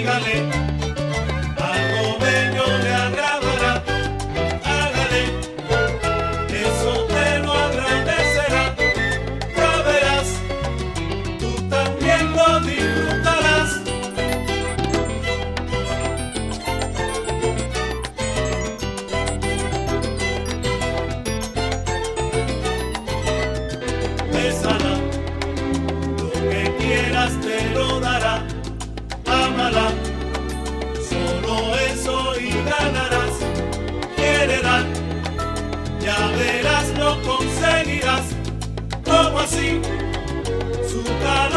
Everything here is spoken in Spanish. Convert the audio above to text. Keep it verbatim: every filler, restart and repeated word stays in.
dígale, algo bello le agradará, hágale, eso te lo agradecerá, ya verás, tú también lo disfrutarás. Bésala, lo que quieras te lo dará, ámala, solo eso y ganarás, quiérela, ya verás lo conseguirás, como así, su calor